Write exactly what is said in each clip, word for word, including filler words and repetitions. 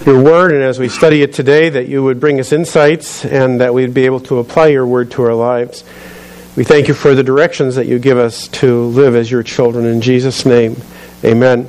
your word, and as we study it today, that you would bring us insights and that we'd be able to apply your word to our lives. We thank you for the directions that you give us to live as your children. In Jesus' name, amen.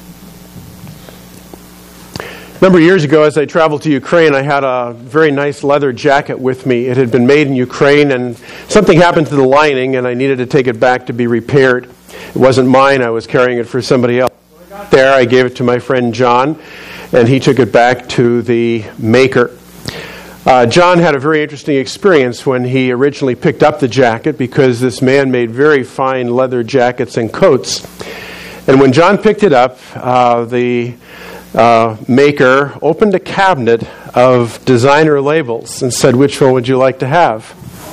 A number of years ago, as I traveled to Ukraine, I had a very nice leather jacket with me. It had been made in Ukraine, and something happened to the lining, and I needed to take it back to be repaired. It wasn't mine. I was carrying it for somebody else. When I got there, I gave it to my friend John, and he took it back to the maker. Uh, John had a very interesting experience when he originally picked up the jacket, because this man made very fine leather jackets and coats. And when John picked it up, uh, the Uh, maker opened a cabinet of designer labels and said, "Which one would you like to have?"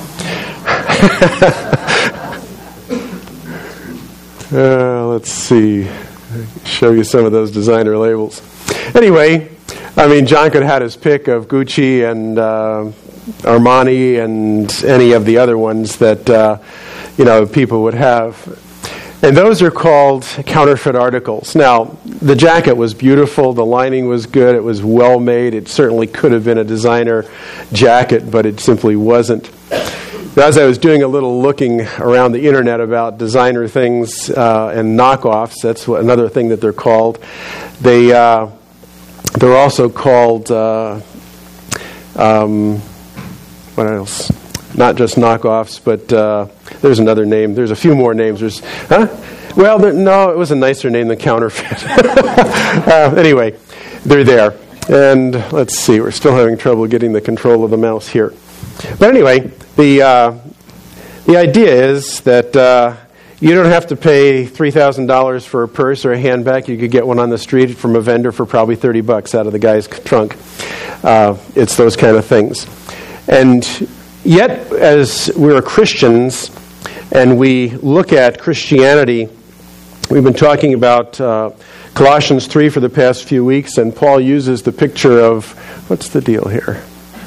uh, let's see. Show you some of those designer labels. Anyway, I mean, John could have had his pick of Gucci and uh, Armani and any of the other ones that uh, you know people would have. And those are called counterfeit articles. Now, the jacket was beautiful. The lining was good. It was well made. It certainly could have been a designer jacket, but it simply wasn't. As I was doing a little looking around the internet about designer things uh, and knockoffs, that's what, another thing that they're called. They, uh, they're also called, uh, um, what else? Not just knockoffs, but uh, there's another name. There's a few more names. There's, huh? Well, there, no, it was a nicer name than counterfeit. uh, anyway, they're there. And let's see, we're still having trouble getting the control of the mouse here. But anyway, the uh, the idea is that uh, you don't have to pay three thousand dollars for a purse or a handbag. You could get one on the street from a vendor for probably thirty bucks out of the guy's trunk. Uh, it's those kind of things. And yet, as we're Christians and we look at Christianity, we've been talking about uh, Colossians three for the past few weeks, and Paul uses the picture of, what's the deal here?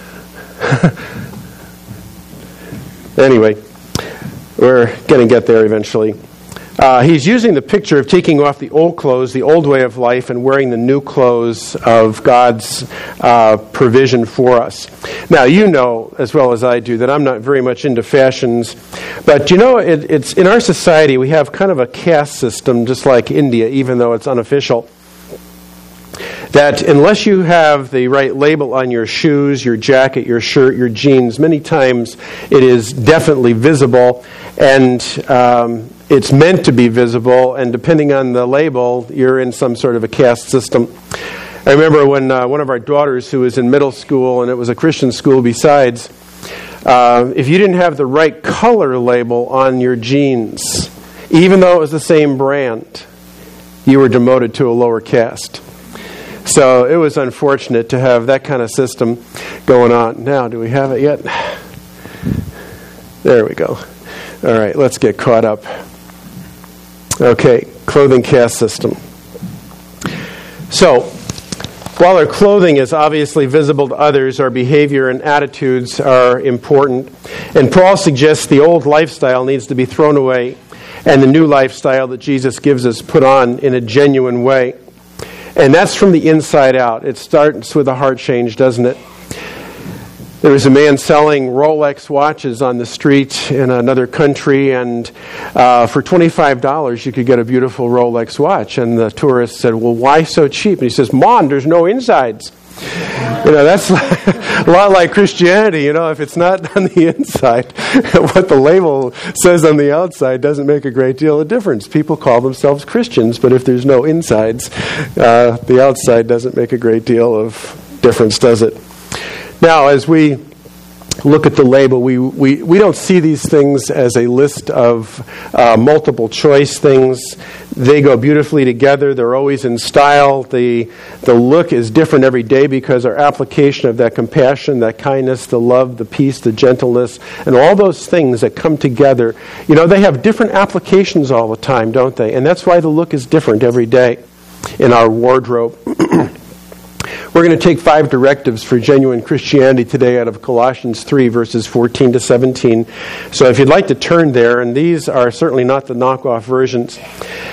Anyway, we're going to get there eventually. Uh, he's using the picture of taking off the old clothes, the old way of life, and wearing the new clothes of God's uh, provision for us. Now, you know as well as I do that I'm not very much into fashions, but you know, it, it's in our society we have kind of a caste system, just like India, even though it's unofficial. That unless you have the right label on your shoes, your jacket, your shirt, your jeans, many times it is definitely visible, and um, it's meant to be visible, and depending on the label, you're in some sort of a caste system. I remember when uh, one of our daughters, who was in middle school, and it was a Christian school besides, uh, if you didn't have the right color label on your jeans, even though it was the same brand, you were demoted to a lower caste. So it was unfortunate to have that kind of system going on. Now, do we have it yet? There we go. All right, let's get caught up. Okay, clothing caste system. So, while our clothing is obviously visible to others, our behavior and attitudes are important. And Paul suggests the old lifestyle needs to be thrown away, and the new lifestyle that Jesus gives us put on in a genuine way. And that's from the inside out. It starts with a heart change, doesn't it? There was a man selling Rolex watches on the street in another country, and uh, for twenty-five dollars you could get a beautiful Rolex watch. And the tourist said, "Well, why so cheap?" And he says, "Mon, there's no insides." You know, that's a lot like Christianity. You know, if it's not on the inside, what the label says on the outside doesn't make a great deal of difference. People call themselves Christians, but if there's no insides, uh, the outside doesn't make a great deal of difference, does it? Now, as we look at the label, we, we, we don't see these things as a list of uh, multiple choice things. They go beautifully together. They're always in style. The, the look is different every day because our application of that compassion, that kindness, the love, the peace, the gentleness, and all those things that come together, you know, they have different applications all the time, don't they? And that's why the look is different every day in our wardrobe. We're going to take five directives for genuine Christianity today out of Colossians three, verses fourteen to seventeen. So if you'd like to turn there, and these are certainly not the knockoff versions.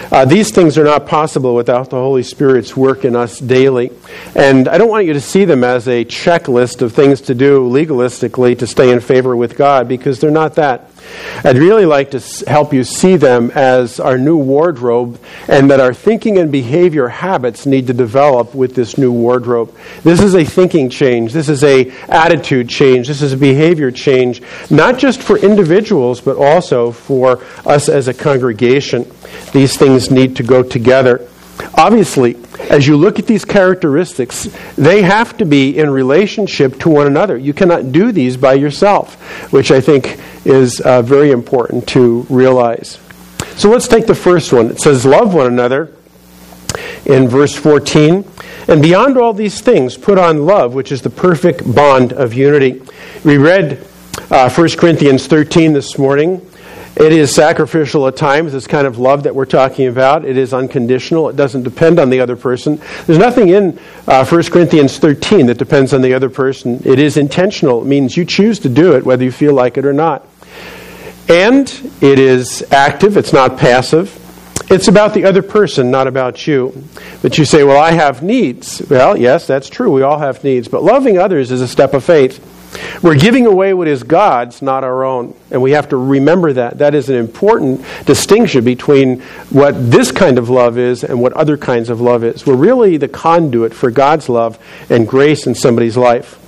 Uh, these things are not possible without the Holy Spirit's work in us daily. And I don't want you to see them as a checklist of things to do legalistically to stay in favor with God, because they're not that. I'd really like to help you see them as our new wardrobe, and that our thinking and behavior habits need to develop with this new wardrobe. This is a thinking change. This is a attitude change. This is a behavior change, not just for individuals, but also for us as a congregation. These things need to go together. Obviously, as you look at these characteristics, they have to be in relationship to one another. You cannot do these by yourself, which I think is uh, very important to realize. So let's take the first one. It says, love one another in verse fourteen. And beyond all these things, put on love, which is the perfect bond of unity. We read uh, First Corinthians thirteen this morning. It is sacrificial at times, this kind of love that we're talking about. It is unconditional. It doesn't depend on the other person. There's nothing in uh, First Corinthians thirteen that depends on the other person. It is intentional. It means you choose to do it whether you feel like it or not. And it is active. It's not passive. It's about the other person, not about you. But you say, well, I have needs. Well, yes, that's true. We all have needs. But loving others is a step of faith. We're giving away what is God's, not our own. And we have to remember that. That is an important distinction between what this kind of love is and what other kinds of love is. We're really the conduit for God's love and grace in somebody's life.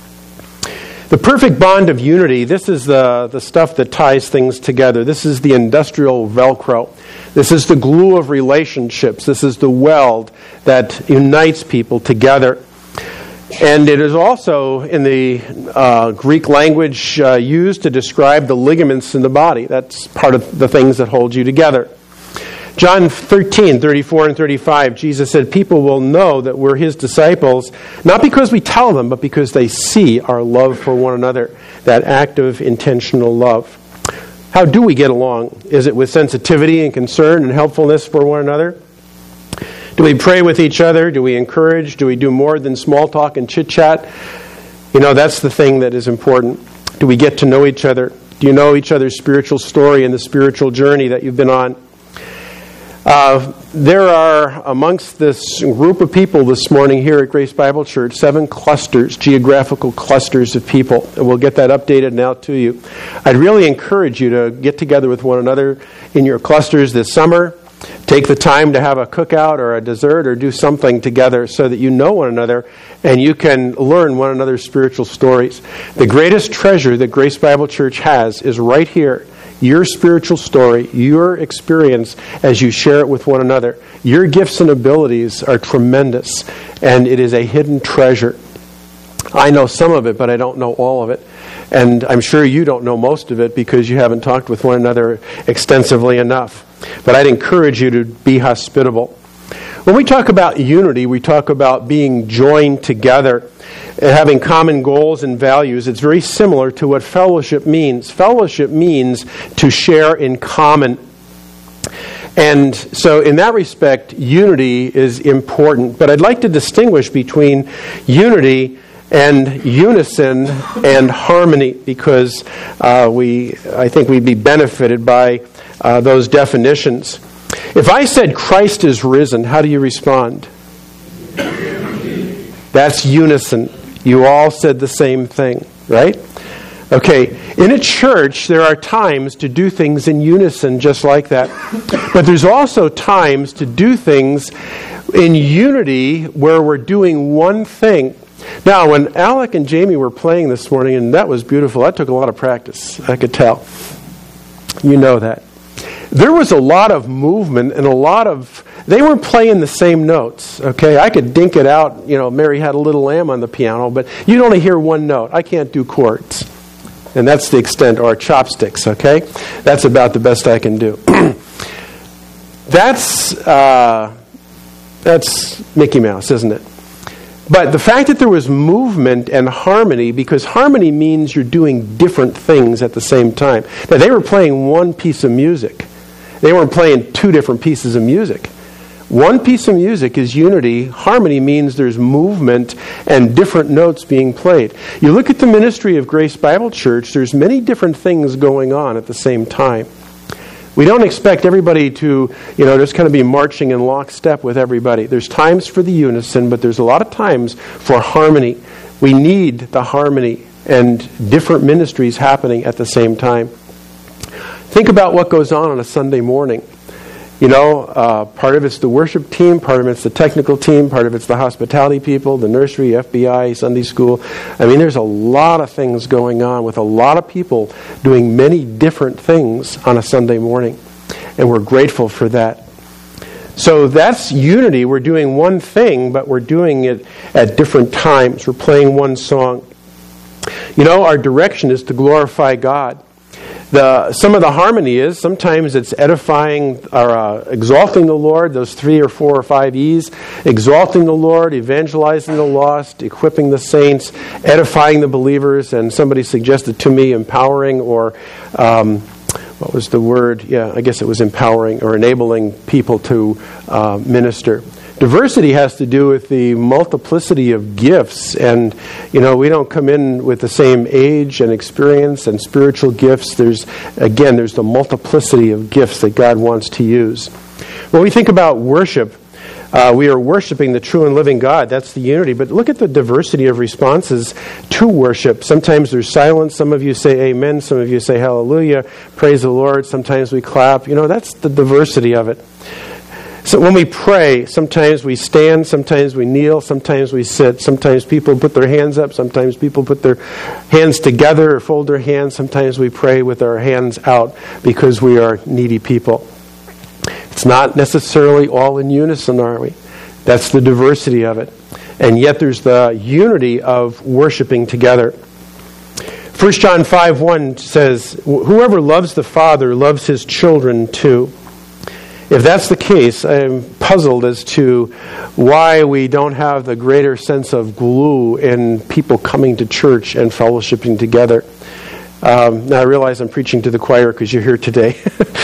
The perfect bond of unity, this is the, the stuff that ties things together. This is the industrial Velcro. This is the glue of relationships. This is the weld that unites people together. And it is also in the uh, Greek language uh, used to describe the ligaments in the body. That's part of the things that hold you together. John thirteen, thirty-four and thirty-five, Jesus said, people will know that we're His disciples, not because we tell them, but because they see our love for one another, that active, intentional love. How do we get along? Is it with sensitivity and concern and helpfulness for one another? Do we pray with each other? Do we encourage? Do we do more than small talk and chit-chat? You know, that's the thing that is important. Do we get to know each other? Do you know each other's spiritual story and the spiritual journey that you've been on? Uh, there are, amongst this group of people this morning here at Grace Bible Church, seven clusters, geographical clusters of people. And we'll get that updated now to you. I'd really encourage you to get together with one another in your clusters this summer. Take the time to have a cookout or a dessert or do something together so that you know one another and you can learn one another's spiritual stories. The greatest treasure that Grace Bible Church has is right here. Your spiritual story, your experience as you share it with one another. Your gifts and abilities are tremendous, and it is a hidden treasure. I know some of it, but I don't know all of it. And I'm sure you don't know most of it because you haven't talked with one another extensively enough. But I'd encourage you to be hospitable. When we talk about unity, we talk about being joined together and having common goals and values. It's very similar to what fellowship means. Fellowship means to share in common. And so in that respect, unity is important. But I'd like to distinguish between unity and unison and harmony, because uh, we, I think we'd be benefited by uh, those definitions. If I said Christ is risen, how do you respond? That's unison. You all said the same thing, right? Okay, in a church, there are times to do things in unison just like that. But there's also times to do things in unity where we're doing one thing. Now, when Alec and Jamie were playing this morning, and that was beautiful, that took a lot of practice, I could tell. You know that. There was a lot of movement and a lot of... They weren't playing the same notes, okay? I could dink it out, you know, Mary Had a Little Lamb on the piano, but you'd only hear one note. I can't do chords. And that's the extent, or chopsticks, okay? That's about the best I can do. that's, uh, that's Mickey Mouse, isn't it? But the fact that there was movement and harmony, because harmony means you're doing different things at the same time. Now, they were playing one piece of music. They weren't playing two different pieces of music. One piece of music is unity. Harmony means there's movement and different notes being played. You look at the ministry of Grace Bible Church, there's many different things going on at the same time. We don't expect everybody to, you know, just kind of be marching in lockstep with everybody. There's times for the unison, but there's a lot of times for harmony. We need the harmony and different ministries happening at the same time. Think about what goes on on a Sunday morning. You know, uh, part of it's the worship team, part of it's the technical team, part of it's the hospitality people, the nursery, F B I, Sunday school. I mean, there's a lot of things going on with a lot of people doing many different things on a Sunday morning. And we're grateful for that. So that's unity. We're doing one thing, but we're doing it at different times. We're playing one song. You know, our direction is to glorify God. The, some of the harmony is, sometimes it's edifying or uh, exalting the Lord, those three or four or five E's, exalting the Lord, evangelizing the lost, equipping the saints, edifying the believers, and somebody suggested to me empowering or, um, what was the word? Yeah, I guess it was empowering or enabling people to uh, minister. Diversity has to do with the multiplicity of gifts, and you know, we don't come in with the same age and experience and spiritual gifts. There's, again, there's the multiplicity of gifts that God wants to use. When we think about worship, uh, we are worshiping the true and living God. That's the unity. But look at the diversity of responses to worship. Sometimes there's silence. Some of you say amen. Some of you say hallelujah. Praise the Lord. Sometimes we clap. You know, that's the diversity of it. So when we pray, sometimes we stand, sometimes we kneel, sometimes we sit, sometimes people put their hands up, sometimes people put their hands together or fold their hands, sometimes we pray with our hands out because we are needy people. It's not necessarily all in unison, are we? That's the diversity of it. And yet there's the unity of worshiping together. First John five one says, "Whoever loves the Father loves his children too." If that's the case, I'm puzzled as to why we don't have the greater sense of glue in people coming to church and fellowshipping together. Um, now I realize I'm preaching to the choir because you're here today.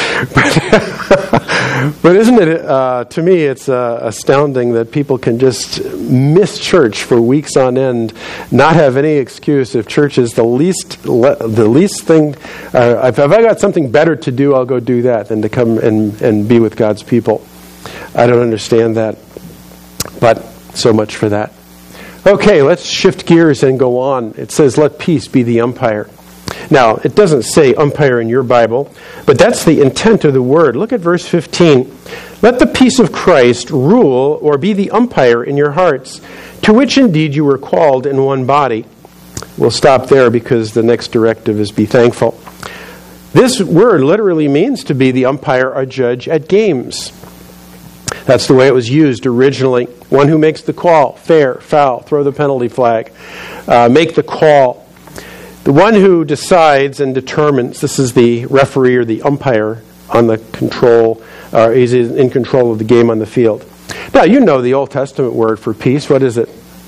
but, but isn't it, uh, to me, it's uh, astounding that people can just miss church for weeks on end, not have any excuse if church is the least le- the least thing. Uh, if I've got something better to do, I'll go do that than to come and, and be with God's people. I don't understand that. But so much for that. Okay, let's shift gears and go on. It says, "Let peace be the umpire." Now, it doesn't say umpire in your Bible, but that's the intent of the word. Look at verse fifteen. "Let the peace of Christ rule or be the umpire in your hearts, to which indeed you were called in one body." We'll stop there because the next directive is be thankful. This word literally means to be the umpire or judge at games. That's the way it was used originally. One who makes the call, fair, foul, throw the penalty flag, uh, make the call. The one who decides and determines, this is the referee or the umpire on the control, or is in control of the game on the field. Now, you know the Old Testament word for peace. What is it?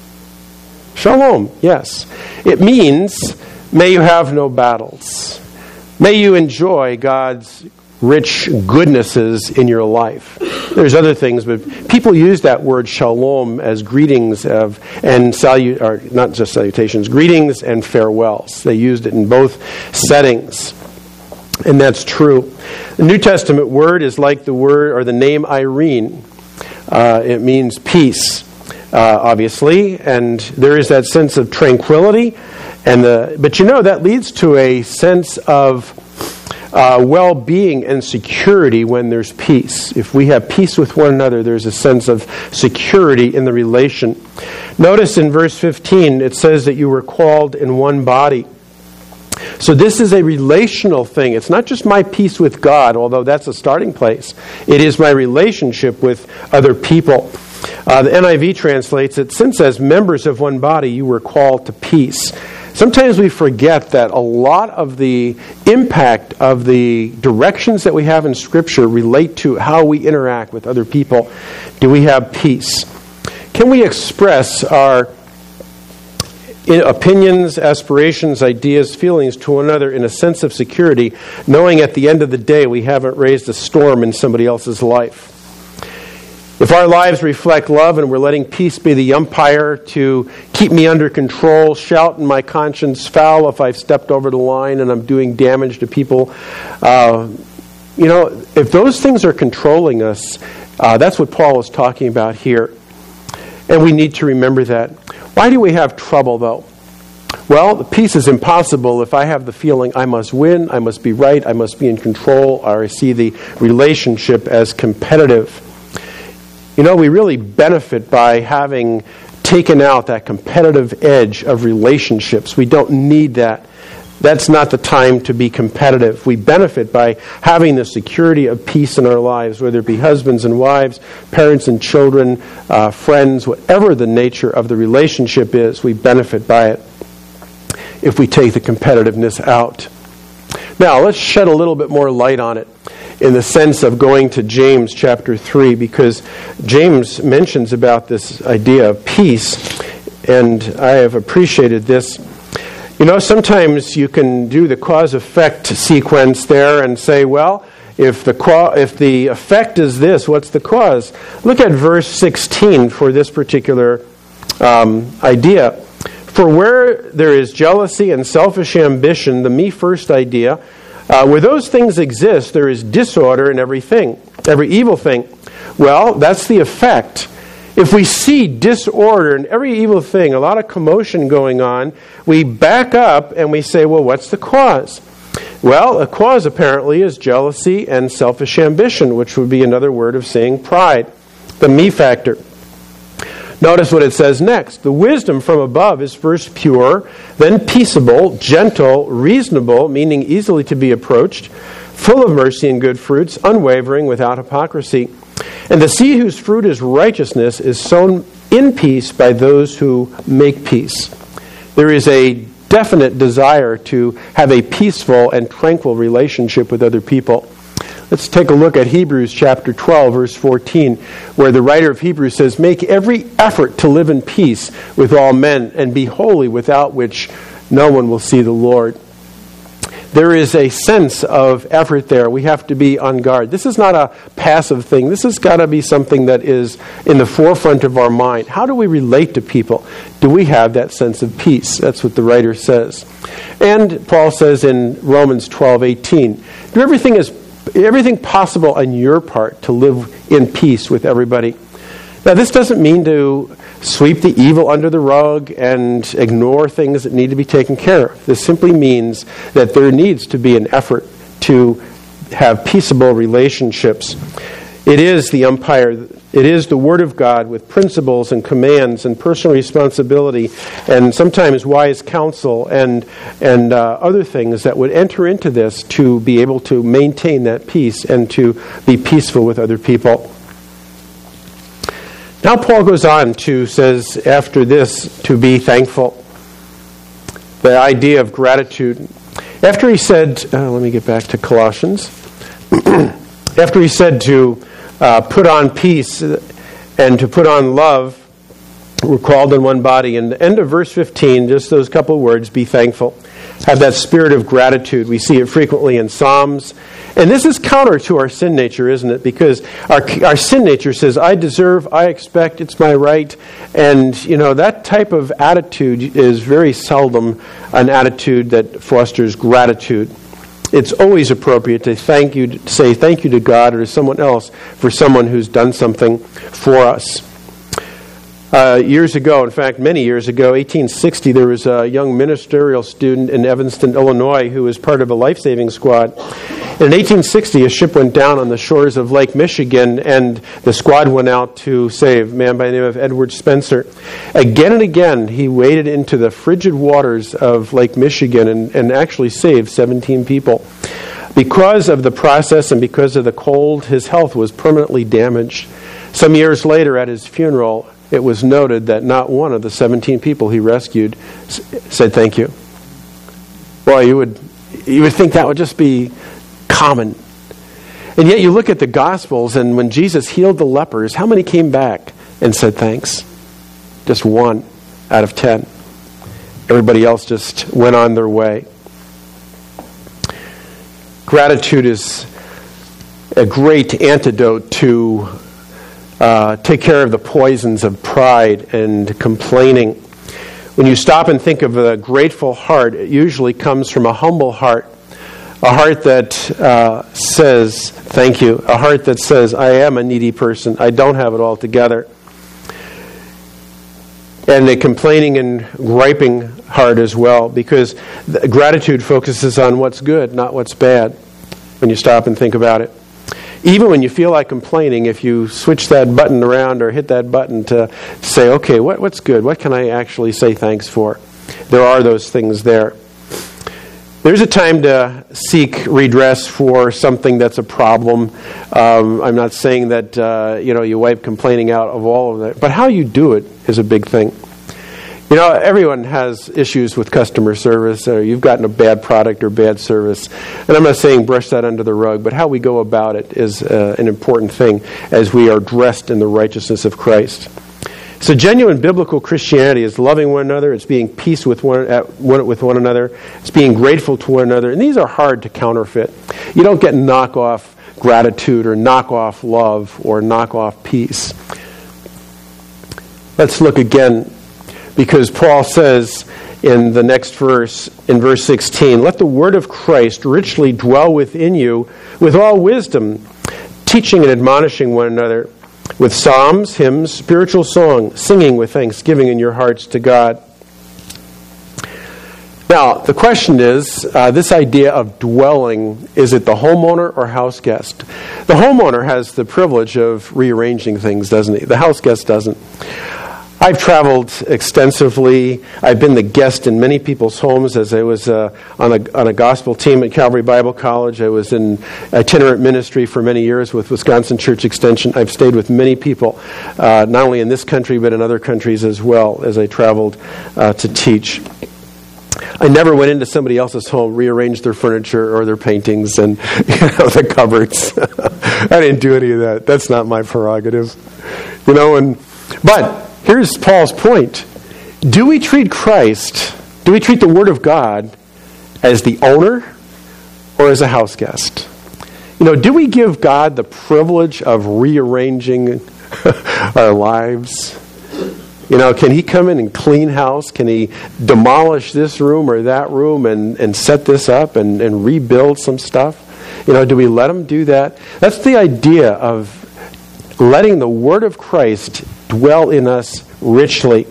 Shalom, yes. It means, may you have no battles. May you enjoy God's rich goodnesses in your life. There's other things, but people use that word shalom as greetings of and salut, or not just salutations, greetings and farewells. They used it in both settings, and that's true. The New Testament word is like the word or the name Irene. Uh, it means peace, uh, obviously, and there is that sense of tranquility, and the but you know that leads to a sense of Uh, well-being and security when there's peace. If we have peace with one another, there's a sense of security in the relation. Notice in verse fifteen, it says that you were called in one body. So this is a relational thing. It's not just my peace with God, although that's a starting place. It is my relationship with other people. Uh, the N I V translates it, "Since as members of one body you were called to peace." Sometimes we forget that a lot of the impact of the directions that we have in Scripture relate to how we interact with other people. Do we have peace? Can we express our opinions, aspirations, ideas, feelings to one another in a sense of security, knowing at the end of the day we haven't raised a storm in somebody else's life? If our lives reflect love and we're letting peace be the umpire to keep me under control, shout in my conscience, foul if I've stepped over the line and I'm doing damage to people, uh, You know, if those things are controlling us, uh, that's what Paul is talking about here. And we need to remember that. Why do we have trouble, though? Well, the peace is impossible if I have the feeling I must win, I must be right, I must be in control, or I see the relationship as competitive. You know, we really benefit by having taken out that competitive edge of relationships. We don't need that. That's not the time to be competitive. We benefit by having the security of peace in our lives, whether it be husbands and wives, parents and children, uh, friends, whatever the nature of the relationship is, we benefit by it if we take the competitiveness out. Now, let's shed a little bit more light on it in the sense of going to James chapter three, because James mentions about this idea of peace, and I have appreciated this. You know, sometimes you can do the cause-effect sequence there and say, well, if the qua- if the effect is this, what's the cause? Look at verse sixteen for this particular um, idea. For where there is jealousy and selfish ambition, the me first idea, uh, where those things exist, there is disorder in everything, every evil thing. Well, that's the effect. If we see disorder in every evil thing, a lot of commotion going on, we back up and we say, well, what's the cause? Well, the cause apparently is jealousy and selfish ambition, which would be another word of saying pride, the me factor. Notice what it says next. The wisdom from above is first pure, then peaceable, gentle, reasonable, meaning easily to be approached, full of mercy and good fruits, unwavering, without hypocrisy. And the seed whose fruit is righteousness is sown in peace by those who make peace. There is a definite desire to have a peaceful and tranquil relationship with other people. Let's take a look at Hebrews chapter twelve, verse fourteen, where the writer of Hebrews says, make every effort to live in peace with all men and be holy, without which no one will see the Lord. There is a sense of effort there. We have to be on guard. This is not a passive thing. This has got to be something that is in the forefront of our mind. How do we relate to people? Do we have that sense of peace? That's what the writer says. And Paul says in Romans twelve eighteen, do everything is everything possible on your part to live in peace with everybody. Now, this doesn't mean to sweep the evil under the rug and ignore things that need to be taken care of. This simply means that there needs to be an effort to have peaceable relationships. It is the umpire, it is the Word of God with principles and commands and personal responsibility and sometimes wise counsel and, and uh, other things that would enter into this to be able to maintain that peace and to be peaceful with other people. Now Paul goes on to, says after this, to be thankful. The idea of gratitude. After he said, uh, let me get back to Colossians. After he said to uh, put on peace and to put on love, we're called in one body. In the end of verse fifteen, just those couple words, be thankful. Have that spirit of gratitude. We see it frequently in Psalms. And this is counter to our sin nature, isn't it? Because our our sin nature says, I deserve, I expect, it's my right. And, you know, that type of attitude is very seldom an attitude that fosters gratitude. It's always appropriate to thank you, to say thank you to God or to someone else for someone who's done something for us. Uh, years ago, in fact, many years ago, eighteen sixty, there was a young ministerial student in Evanston, Illinois, who was part of a life-saving squad. And in eighteen sixty, a ship went down on the shores of Lake Michigan, and the squad went out to save a man by the name of Edward Spencer. Again and again, he waded into the frigid waters of Lake Michigan and, and actually saved seventeen people. Because of the process and because of the cold, his health was permanently damaged. Some years later, at his funeral, it was noted that not one of the seventeen people he rescued s- said thank you. Well, you would you would think that would just be common. And yet you look at the Gospels, and when Jesus healed the lepers, how many came back and said thanks? Just one out of ten. Everybody else just went on their way. Gratitude is a great antidote to Uh, take care of the poisons of pride and complaining. When you stop and think of a grateful heart, it usually comes from a humble heart. A heart that uh, says, thank you. A heart that says, I am a needy person. I don't have it all together. And a complaining and griping heart as well, because gratitude focuses on what's good, not what's bad, when you stop and think about it. Even when you feel like complaining, if you switch that button around or hit that button to say, okay, what, what's good? What can I actually say thanks for? There are those things there. There's a time to seek redress for something that's a problem. Um, I'm not saying that uh, you know you wipe complaining out of all of that, but how you do it is a big thing. You know, everyone has issues with customer service, or you've gotten a bad product or bad service. And I'm not saying brush that under the rug, but how we go about it is uh, an important thing as we are dressed in the righteousness of Christ. So genuine biblical Christianity is loving one another, it's being peace with one, at one with one another, it's being grateful to one another, and these are hard to counterfeit. You don't get knockoff gratitude or knockoff love or knockoff peace. Let's look again. Because Paul says in the next verse, in verse sixteen, let the word of Christ richly dwell within you with all wisdom, teaching and admonishing one another with psalms, hymns, spiritual song, singing with thanksgiving in your hearts to God. Now, the question is, uh, this idea of dwelling, is it the homeowner or house guest? The homeowner has the privilege of rearranging things, doesn't he? The house guest doesn't. I've traveled extensively. I've been the guest in many people's homes as I was uh, on a on a gospel team at Calvary Bible College. I was in itinerant ministry for many years with Wisconsin Church Extension. I've stayed with many people, uh, not only in this country but in other countries as well as I traveled uh, to teach. I never went into somebody else's home, rearranged their furniture or their paintings and you know, the cupboards. I didn't do any of that. That's not my prerogative. You know, and but here's Paul's point. Do we treat Christ, do we treat the Word of God as the owner or as a house guest? You know, do we give God the privilege of rearranging our lives? You know, can He come in and clean house? Can He demolish this room or that room and, and set this up and, and rebuild some stuff? You know, do we let Him do that? That's the idea of letting the Word of Christ dwell in us richly.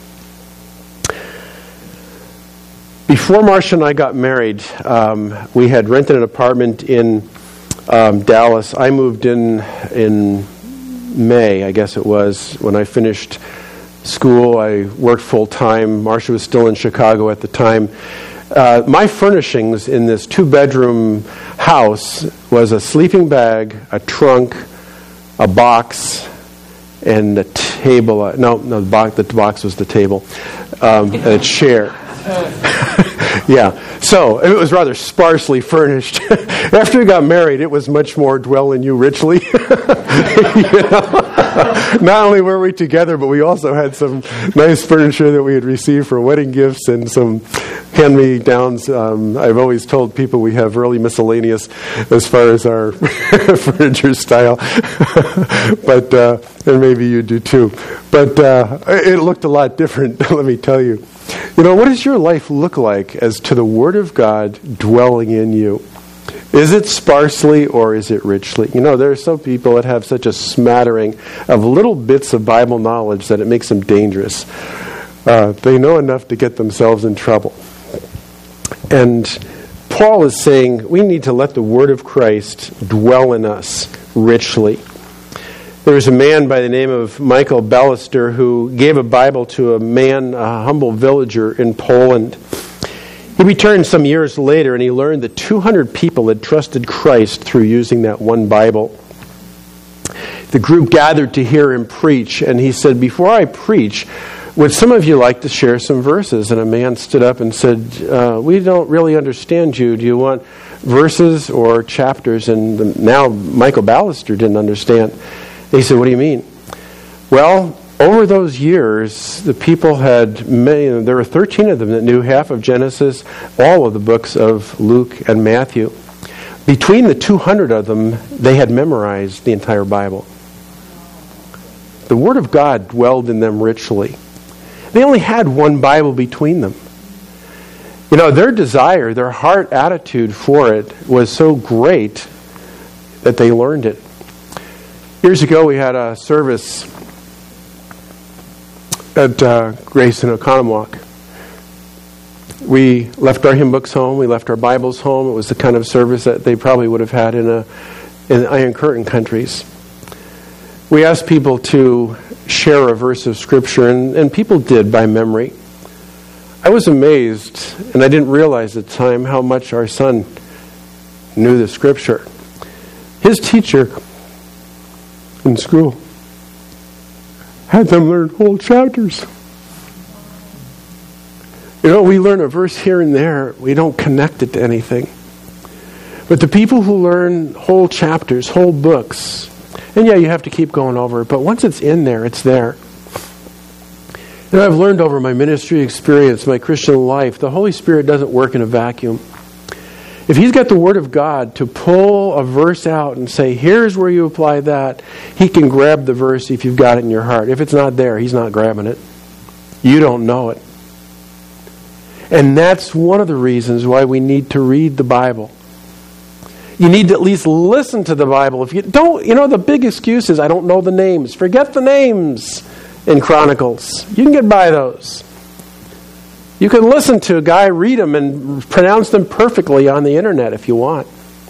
Before Marcia and I got married, um, we had rented an apartment in um, Dallas. I moved in in May, I guess it was, when I finished school. I worked full-time. Marcia was still in Chicago at the time. Uh, my furnishings in this two-bedroom house was a sleeping bag, a trunk, a box, and a table. Uh, no, no, the box, the box was the table. Um, and a chair. Yeah. So it was rather sparsely furnished. After we got married, it was much more dwell in you richly. You know? Not only were we together, but we also had some nice furniture that we had received for wedding gifts and some hand-me-downs. Um, I've always told people we have really miscellaneous as far as our furniture style. But uh, and maybe you do too. But uh, it looked a lot different, let me tell you. You know, what does your life look like as to the Word of God dwelling in you? Is it sparsely or is it richly? You know, there are some people that have such a smattering of little bits of Bible knowledge that it makes them dangerous. Uh, they know enough to get themselves in trouble. And Paul is saying we need to let the Word of Christ dwell in us richly. There was a man by the name of Michael Ballister who gave a Bible to a man, a humble villager in Poland. He returned some years later and he learned that two hundred people had trusted Christ through using that one Bible. The group gathered to hear him preach, and he said, "Before I preach, would some of you like to share some verses?" And a man stood up and said, uh, "We don't really understand you. Do you want verses or chapters?" And the, now Michael Ballister didn't understand. He said, "What do you mean?" Well, over those years, the people had many, there were thirteen of them that knew half of Genesis, all of the books of Luke and Matthew. Between the two hundred of them, they had memorized the entire Bible. The Word of God dwelled in them richly. They only had one Bible between them. You know, their desire, their heart attitude for it was so great that they learned it. Years ago, we had a service at uh, Grace in Oconomowoc. We left our hymn books home. We left our Bibles home. It was the kind of service that they probably would have had in a in the Iron Curtain countries. We asked people to share a verse of Scripture, and, and people did by memory. I was amazed, and I didn't realize at the time how much our son knew the Scripture. His teacher in school had them learn whole chapters. You know, we learn a verse here and there. We don't connect it to anything. But the people who learn whole chapters, whole books, and yeah, you have to keep going over it, but once it's in there, it's there. And I've learned over my ministry experience, my Christian life, the Holy Spirit doesn't work in a vacuum. If He's got the Word of God to pull a verse out and say, here's where you apply that, He can grab the verse if you've got it in your heart. If it's not there, He's not grabbing it. You don't know it. And that's one of the reasons why we need to read the Bible. You need to at least listen to the Bible. If you don't, you know, the big excuse is, I don't know the names. Forget the names in Chronicles. You can get by those. You can listen to a guy read them and pronounce them perfectly on the internet if you want.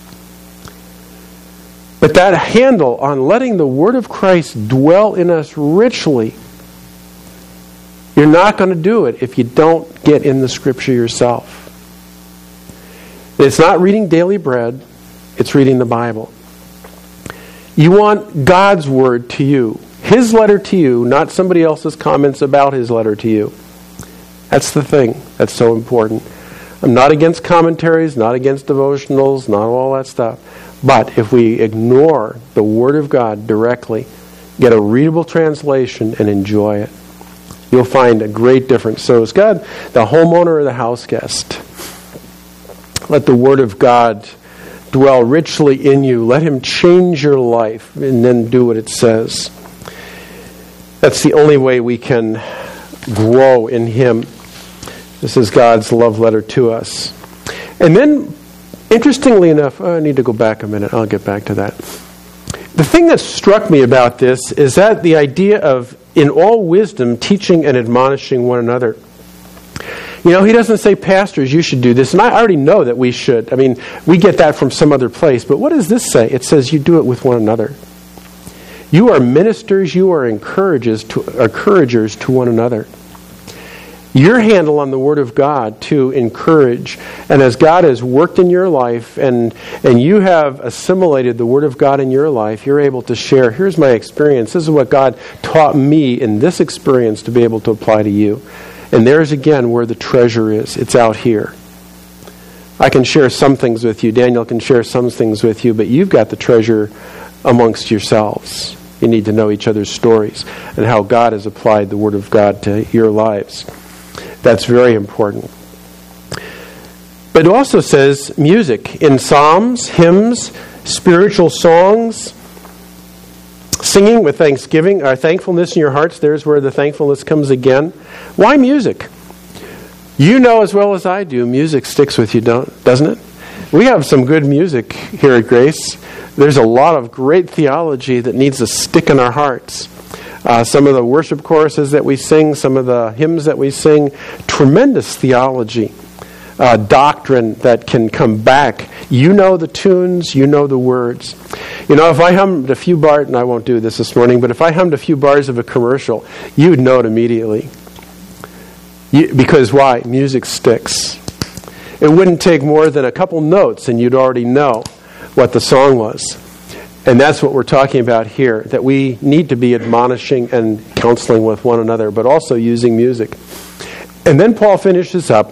But that handle on letting the Word of Christ dwell in us richly, you're not going to do it if you don't get in the Scripture yourself. It's not reading daily bread. It's reading the Bible. You want God's Word to you. His letter to you, not somebody else's comments about His letter to you. That's the thing that's so important. I'm not against commentaries, not against devotionals, not all that stuff. But if we ignore the Word of God directly, get a readable translation and enjoy it, you'll find a great difference. So is God the homeowner or the house guest? Let the Word of God dwell richly in you. Let Him change your life and then do what it says. That's the only way we can grow in Him. This is God's love letter to us. And then, interestingly enough, oh, I need to go back a minute. I'll get back to that. The thing that struck me about this is that the idea of, in all wisdom, teaching and admonishing one another. You know, He doesn't say, pastors, you should do this. And I already know that we should. I mean, we get that from some other place. But what does this say? It says you do it with one another. You are ministers, you are encouragers to, encouragers to one another. Your handle on the Word of God to encourage. And as God has worked in your life and, and you have assimilated the Word of God in your life, you're able to share, here's my experience. This is what God taught me in this experience to be able to apply to you. And there's again where the treasure is. It's out here. I can share some things with you. Daniel can share some things with you. But you've got the treasure amongst yourselves. You need to know each other's stories and how God has applied the Word of God to your lives. That's very important. But it also says music in psalms, hymns, spiritual songs, singing with thanksgiving, or thankfulness in your hearts. There's where the thankfulness comes again. Why music? You know as well as I do, music sticks with you, don't, doesn't it? We have some good music here at Grace. There's a lot of great theology that needs to stick in our hearts. Uh, some of the worship choruses that we sing, some of the hymns that we sing, tremendous theology, uh, doctrine that can come back. You know the tunes, you know the words. You know, if I hummed a few bars, and I won't do this this morning, but if I hummed a few bars of a commercial, you would know it immediately. You, because why? Music sticks. It wouldn't take more than a couple notes and you'd already know what the song was. And that's what we're talking about here, that we need to be admonishing and counseling with one another, but also using music. And then Paul finishes up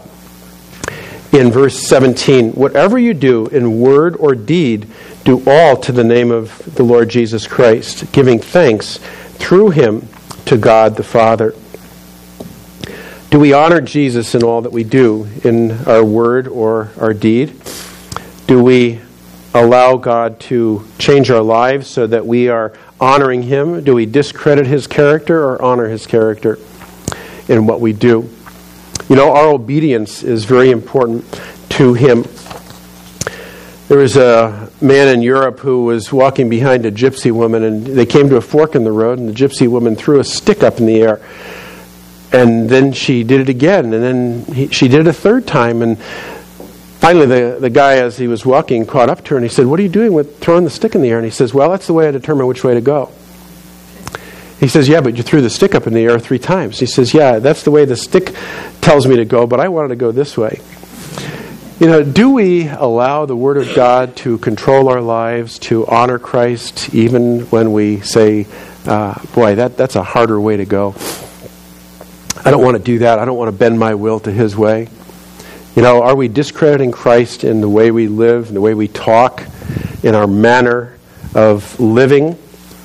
in verse seventeen, whatever you do in word or deed, do all to the name of the Lord Jesus Christ, giving thanks through Him to God the Father. Do we honor Jesus in all that we do, in our word or our deed? Do we allow God to change our lives so that we are honoring Him? Do we discredit His character or honor His character in what we do? You know, our obedience is very important to Him. There was a man in Europe who was walking behind a gypsy woman, and they came to a fork in the road, and the gypsy woman threw a stick up in the air. And then she did it again, and then he, she did it a third time, and finally the, the guy, as he was walking, caught up to her, and he said, "What are you doing with throwing the stick in the air?" And he says, "Well, that's the way I determine which way to go." He says, "Yeah, but you threw the stick up in the air three times." He says, "Yeah, that's the way the stick tells me to go, but I wanted to go this way." You know, do we allow the Word of God to control our lives, to honor Christ, even when we say, uh, boy, that, that's a harder way to go? I don't want to do that. I don't want to bend my will to His way. You know, are we discrediting Christ in the way we live, in the way we talk, in our manner of living?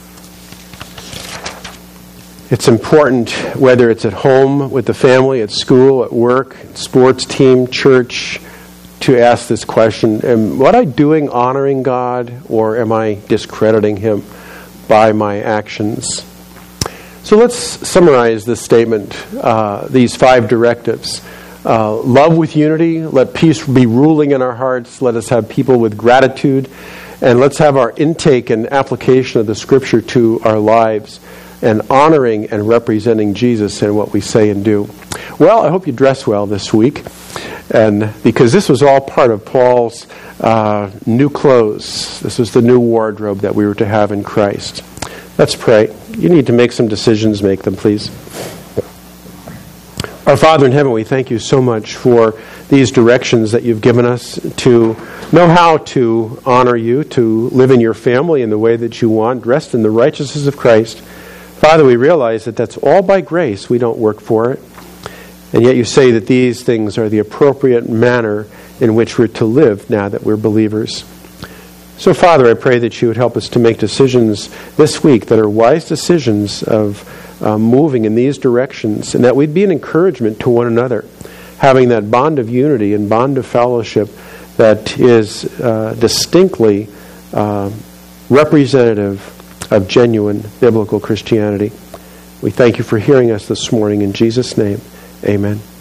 It's important, whether it's at home, with the family, at school, at work, sports team, church, to ask this question: am what I doing honoring God, or am I discrediting Him by my actions? So let's summarize this statement, uh, these five directives. Uh, love with unity, let peace be ruling in our hearts, let us have people with gratitude, and let's have our intake and application of the Scripture to our lives, and honoring and representing Jesus in what we say and do. Well, I hope you dress well this week, and because this was all part of Paul's uh, new clothes. This was the new wardrobe that we were to have in Christ. Let's pray. You need to make some decisions. Make them, please. Our Father in heaven, we thank you so much for these directions that you've given us to know how to honor you, to live in your family in the way that you want, dressed in the righteousness of Christ. Father, we realize that that's all by grace. We don't work for it. And yet you say that these things are the appropriate manner in which we're to live now that we're believers. So, Father, I pray that you would help us to make decisions this week that are wise decisions of uh, moving in these directions, and that we'd be an encouragement to one another, having that bond of unity and bond of fellowship that is uh, distinctly uh, representative of genuine biblical Christianity. We thank you for hearing us this morning. In Jesus' name, amen.